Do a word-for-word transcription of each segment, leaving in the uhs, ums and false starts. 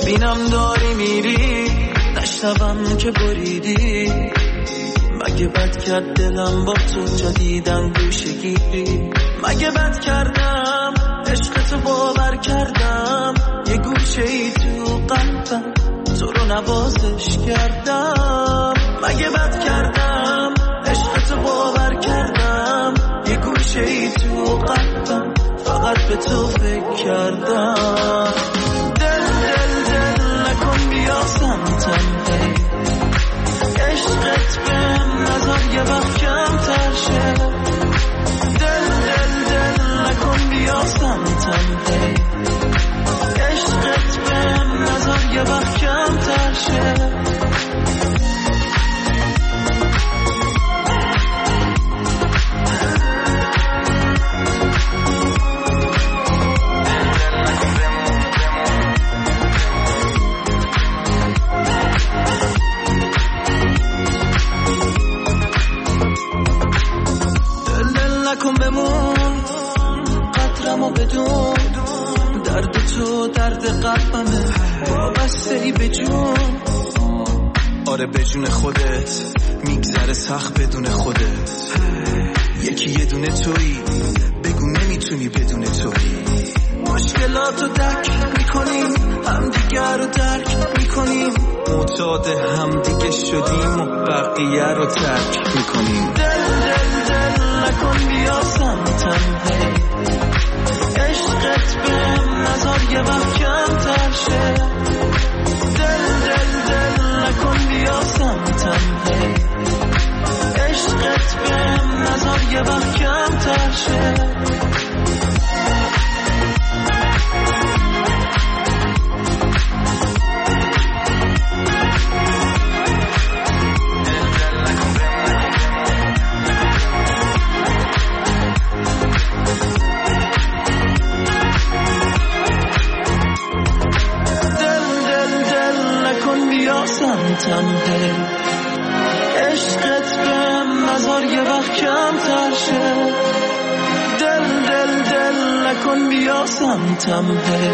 ببینم داری میری نشنوم که بریدی. مگه بد کرد دلم با تو جدیدن گوشه گیری؟ مگه بد کردم عشق تو باور کردم یه گوشه ای تو قلبم تو رو نوازش کردم؟ مگه بد کردم عشق تو باور کردم یه گوشه ای تو قلبم فقط به تو فکر کردم؟ دل دل دل نکن بیا سمتم هی، عشقت بهم نذار یه وقت کمتر شه. دل دل دل نکن بیا سمتم هی، عشقت بهم نذار یه وقت کمتر شه. نکن بمون قدرمو بدون درد تو درد قلبمه وابسته ای به جون. آره به جون خودت میگذره سخت بدون خودت. یکی یه دونه تویی بگو نمیتونی بدون تویی. مشکلاتو درک میکنیم همدیگر رو درک میکنیم معتاد همدیگه شدیم و بقیه رو ترک میکنیم. دل دل دل نکن بیا سمتم هی، عشقت بهم نذار یه وقت کمتر شه. دل دل دل نکن بیا سمتم هی، عشقت بهم نذار یه وقت کمتر شه. سمتم هی، عشقت بهم نذار یه وقت کمتر شه. دل دل دل نکن بیا سمتم هی،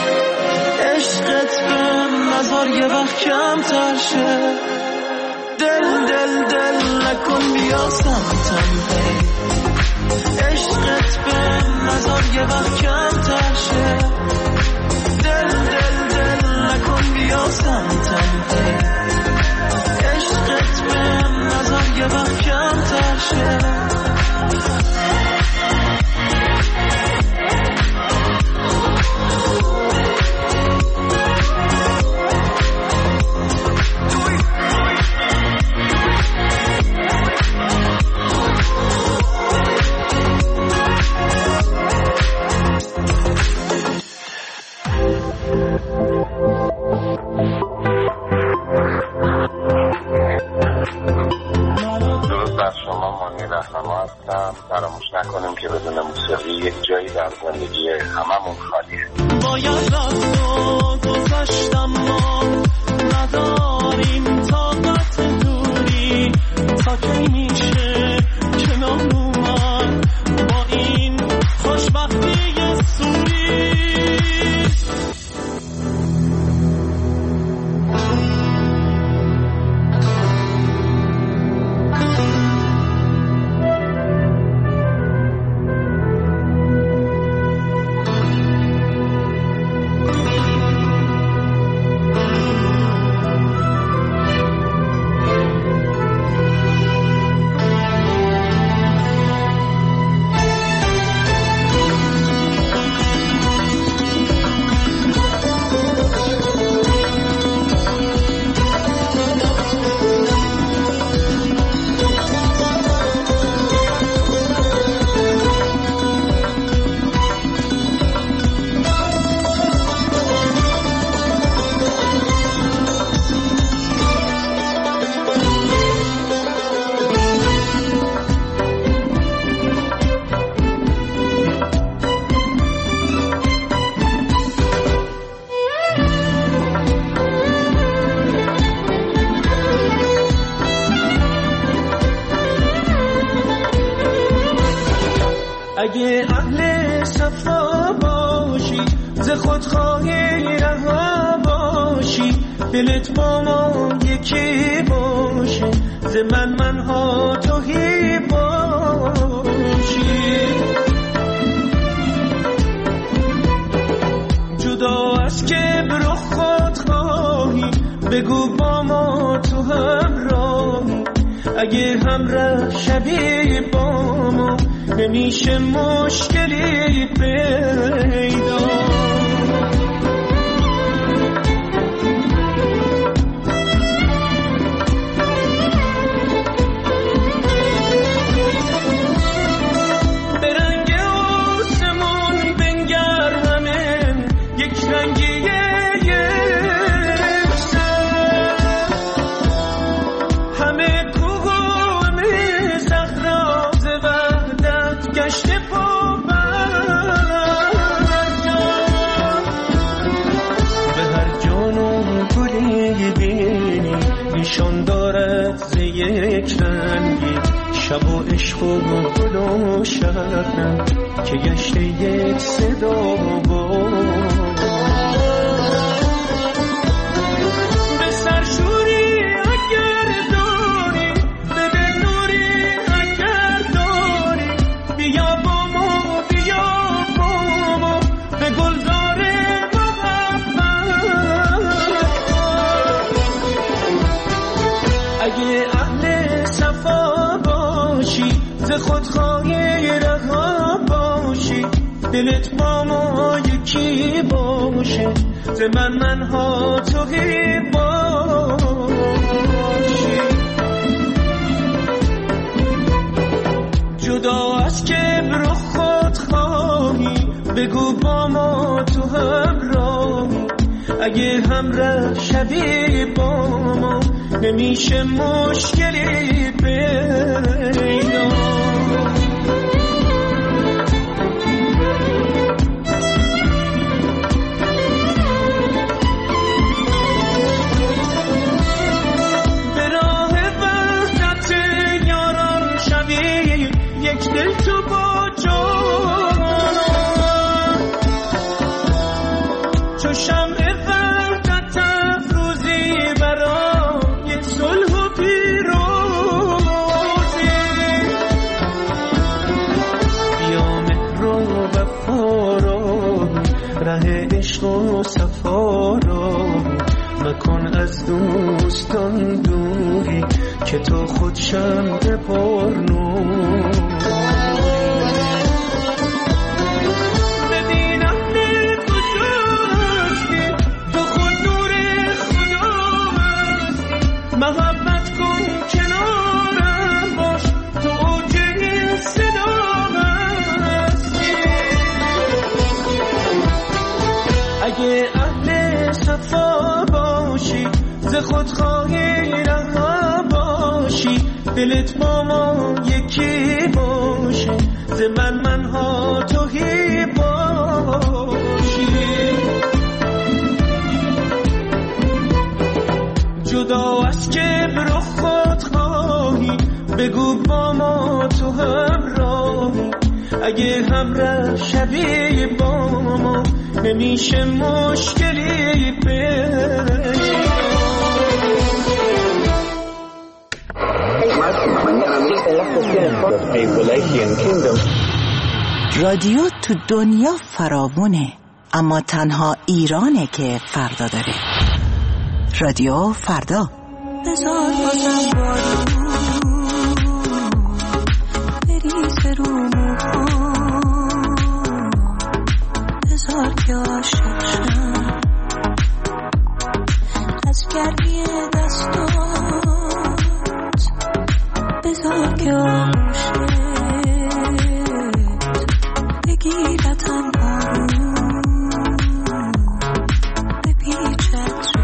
عشقت بهم نذار یه وقت کمتر شه. دل دل دل نکن بیا سمتم هی، عشقت بهم نذار یه وقت کمتر شه. دل دل دل نکن بیا سمتم هی، عشقت بهم نذار یه وقت کمتر شه. فراموش نکنیم که بدون موسیقی یک جایی در زندگی هممون خالیه. باید رفت و گذشتم ما نداریم طاقت دوری تا کی میشه کنار اومد با این خوشبختی سوری. اگه اهل صفا باشی ز خودخواهی رها باشی، دلت با ما یکی باشه، ز من منها توهی باشی. جدا از کبر و خودخواهی، بگو با ما تو همراهی، اگه همراه شبی با ما نمیشه مشکلی پیدا. نشان دارد ز یک رنگی، شب و عشق و گل و شبنم که گشته یک صدا بود. به سرشوری اگر داری، به دل نوری اگر داری، بیا با ما بیا با ما به گلزار اگه اهل صفا باشی، ز خودخواهی رها باشی، دلت با ما یکی باشه، ز من منها توهی باشی. جدا از کبر و خودخواهی، بگو با ما تو همراهی، اگه همراه شبی با ما نمیشه مشکلی پیدا. به راه وحدت یاران شبی، یک دل تو با جانان، چو شمع وحدت افروزی برای صلح و پیروزی. بیا مهر و وفا را، ره عشق و صفا را، مکن از دوستان دوری که تو خود شمع پرنور. محبت کن کنارم باش، تو اوج این صدا هستی. اگه اهل صفا باشی، ز خودخواهی رها باشی، دلت با ما یکی باشه، ز من منها توهی باشی. جدا از کبر و خودخواهی، بگو با ما تو همراهی، اگه همراه شبی با ما نمیشه مشکلی پیدا. رادیو تو دنیا فراوونه، اما تنها ایرانه که فردا داره. رادیو فردا. بذار بازم بارون بریزه رو موهام، بذار که عاشق شم از گرمی دستات، بذار که آغوشت بگیرتم آروم، بپیچت رو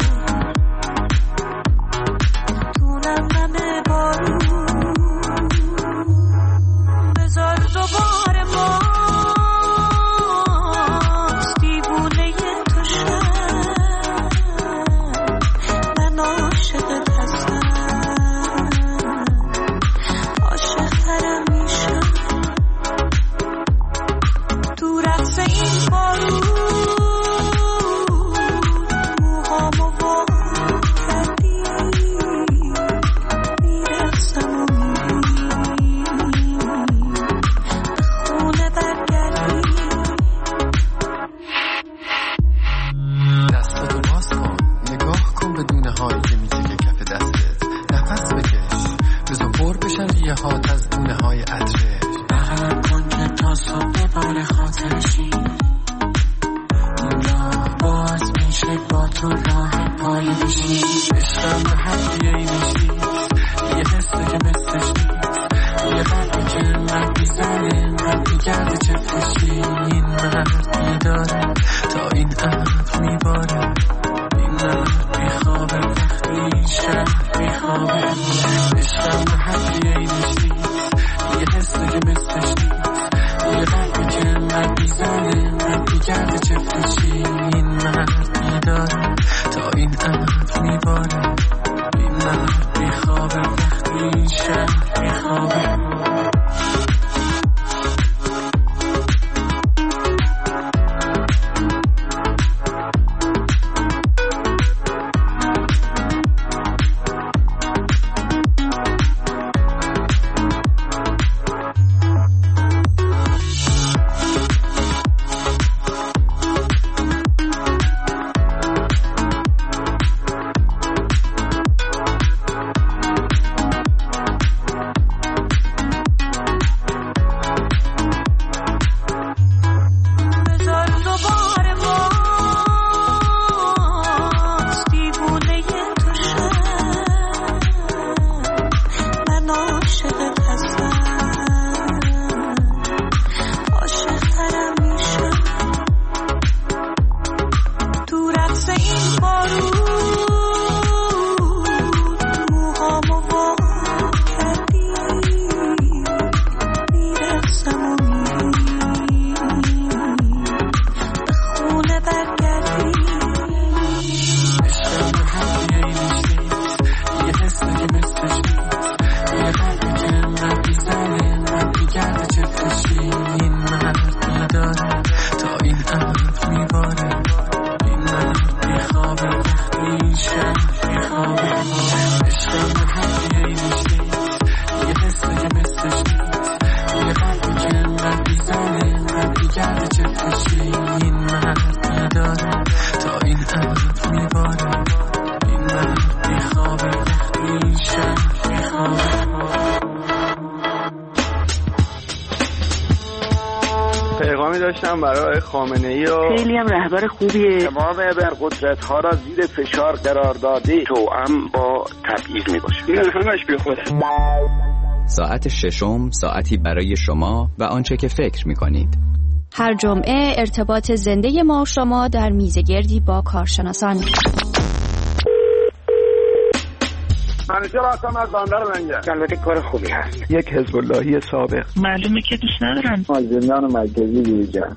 تو دونم نمه بارون، بذار دوباره باز دیوونه تو شم، تو راه پای میشی عشقم به حدیه ای میشی یه حسه که مثلش نیست یه قلبی که انقدر میزنه انقدر میگرده چفشی این مرد میداره تا این عهد میباره این مرد میخوابه وقتی شب میخوابه عشقم به حدیه ای میشی یه حسه که مثلش نیست یه قلبی که انقدر میزنه انقدر میگرده چفشی این مرد میداره تا این عهد میباره این مرد میخوابه وقتی شب میخوابه برای خامنه‌ای و خیلی هم رهبر خوبیه. امام ابرقدرت‌ها را زیر فشار قرار داده توأم با تبعیض میباشه. این همش بی خوده. ساعت ششم ساعتی برای شما و آنچه که فکر می‌کنید. هر جمعه ارتباط زنده ما و شما در میزگردی با کارشناسان. همیشه راستم از باندر منگه. البته کار خوبی هست. یک حزب اللهی سابق. معلومه که دوست ندارم. زندان مرکزی دیجا.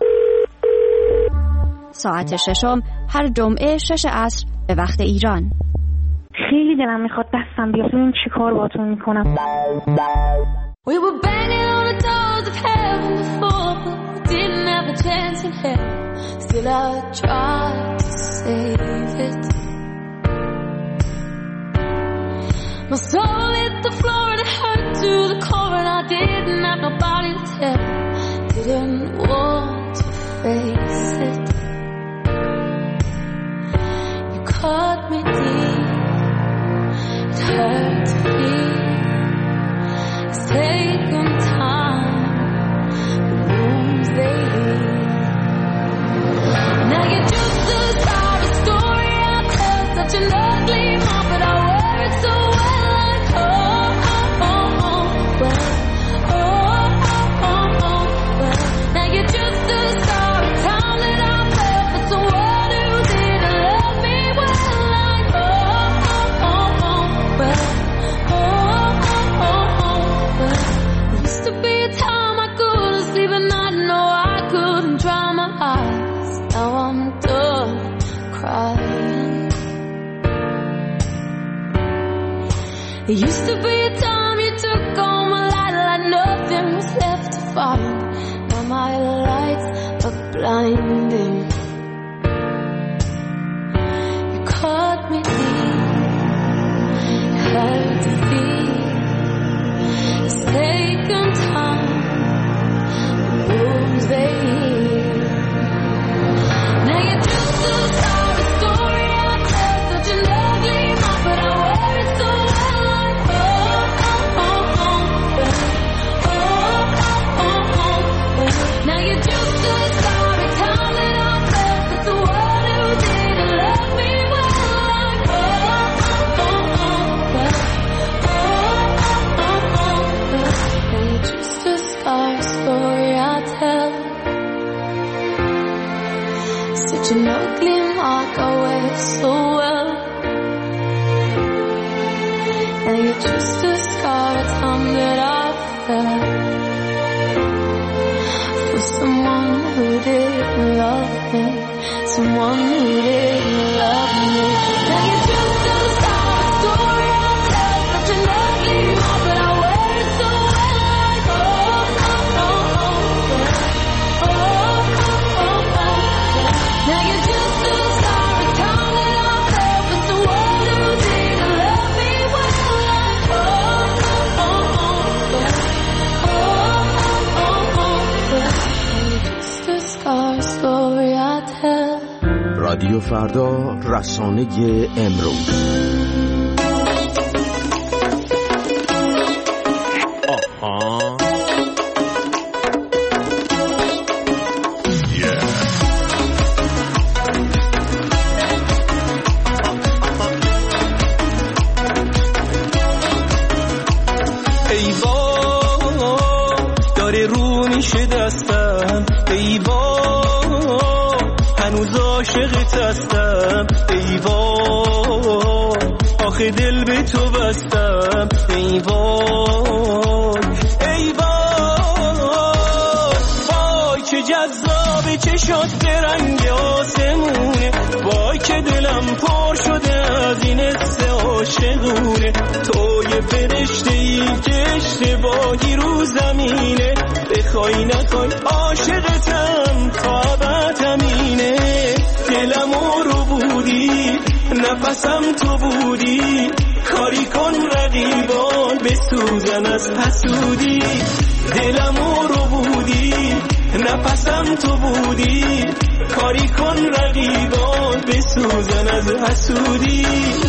ساعت ششم هر جمعه شش عصر به وقت ایران. خیلی دلم میخواد دستم بیاد ببینم چی کار باهاتون میکنم. We were banging on the doors of heaven before, but we didn't have a chance in hell. Still I tried to save it. My soul hit the floor and it hurt to the core, and I didn't have nobody to tell. Didn't want to face it. You cut me deep. It hurt to feel. It's taken time. The wounds they heal. Now you're just the sorry story I tell. Such an ugly mom, but I wear it so well. It used to be a time you took on my light like nothing was left to find. Now my lights are blinding. You caught me deep. It hurt to feel. It's taken time. The wounds they heal. Now you're just a sorry story I tell. Such an ugly mouth, but I wear it so well. just a scar, a time that I fell for someone who didn't love me, someone who didn't love me. Now you're just a scar, a story I tell, such an ugly heart, but I wear it so well, like oh, oh, oh, oh, yeah. Oh, oh, oh, oh, yeah. Now you're just a scar, a time that I fell for someone who didn't love me well, like oh, oh, oh, oh, yeah. Oh, oh, oh, oh, yeah. Now you're just a scar, a story I tell. رادیو فردا، رسانه امروز. آها ای با داره رو میشه دستم، ای با هنوز عاشقت هستم، ای وای آخه دل به تو بستم، ای وای ای وای وای که جذاب چشات به رنگ آسمونه، وای که دلم پر شده از این حس عاشقونه، تو یه فرشته ای که اشتباهی رو زمینه، بخوای نخوای عاشقتم تا ابد همینه، دلمو رو بودی نفسم تو بودی، کاری کن رقیبان بسوزن از حسودی، دلمو رو بودی نفسم تو بودی، کاری کن رقیبان بسوزن از حسودی.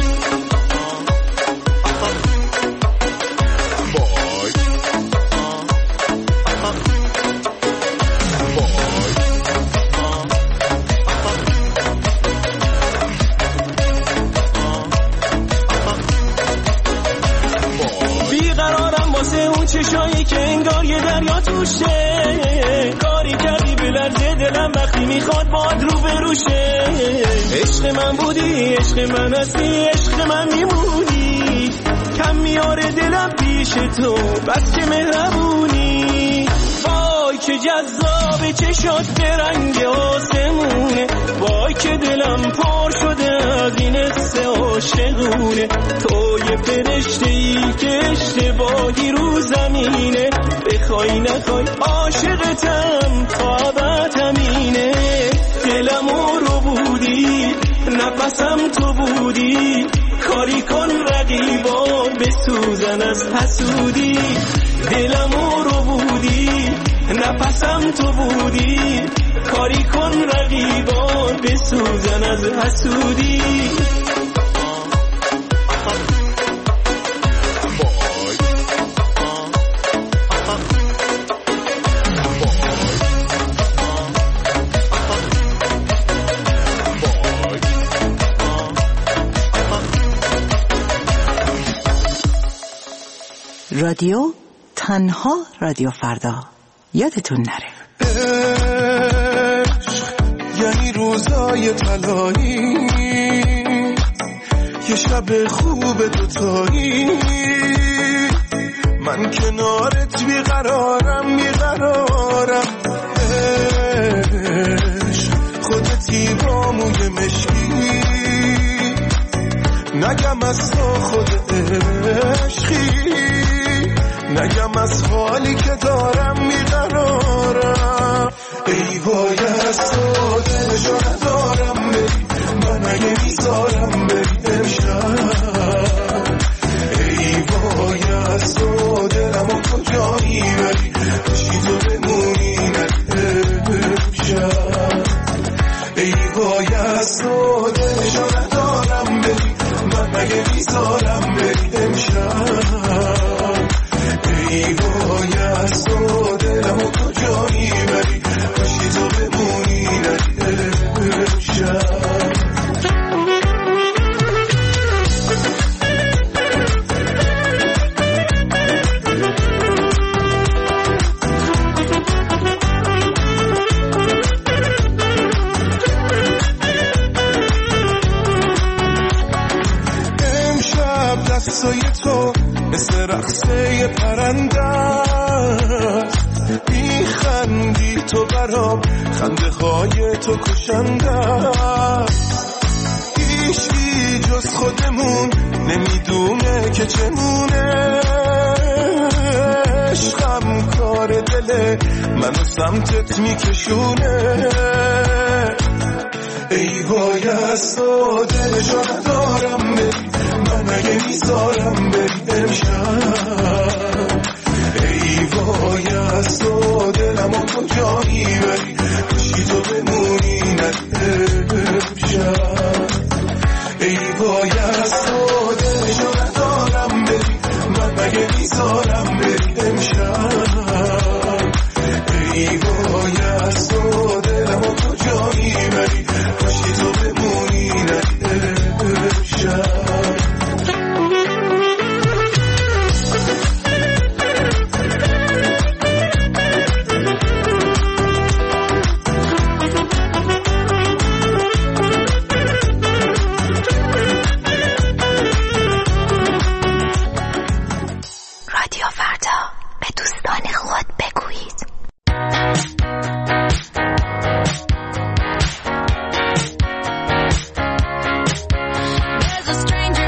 چشایی که انگار یه دریا توشه، کاری کردی بلرزه دلم وقتی میخواد باد رو بروشه، عشق من بودی عشق من هستی عشق من میمونی، کم میاره دلم پیش تو بس که مهربونی، وای که جذاب چشات به رنگ آسمونه، وای که دلم پر شده از این حس عاشقونه، تو یه فرشته ای که اشتباهی رو زمینه، بخوای نخوای عاشقتم تا ابد همینه، دلمو رو بودی نفسم تو بودی، کاری کن رقیبان بسوزن از حسودی، دلمو رو بودی نفسم تو بودی، کاری کن رقیبان بسوزن از حسودی. رادیو تنها رادیو فردا، یادتون نره. یعنی روزای طلایی، یه شب خوب دوتایی، من کنارت بیقرارم بیقرارم، خودتی با موی مشکی، نگم از تو خود عشقی، نگم از حالی که دارم میقرارم، ای وای از تو دلشو ندارم بری، من اگه میذارم بری امشب، ای وای از تو دلمو کجا میبری، باشی تو بمونی نده امشب، ای وای از تو دلشو ندارم بری، من اگه میذارم بری امشب، ای وای از تو دلمو کجا میبری، باشی تو بمونی نده امشب. امشب دستای تو مثل رقصه پرنده است. میخندی تو برام، خنده های تو کشنده است. هیچی جز خودمون نمیدونه که چمونه. عشقم کار دله منو سمتت میکشونه. ای وای از تو دل جا ندارم بری، من اگه میذارم بری امشب. ای وای از تو دلمو کجا میبری، کشی تو بمونی نده امشب. ای وای از تو دل جا ندارم بری، من اگه میذارم بری امشب. ای وای از تو دلمو کجا میبری، کاشی تو بمونی نده امشب. رادیو فردا، به دوستان خود بگویید. There's a stranger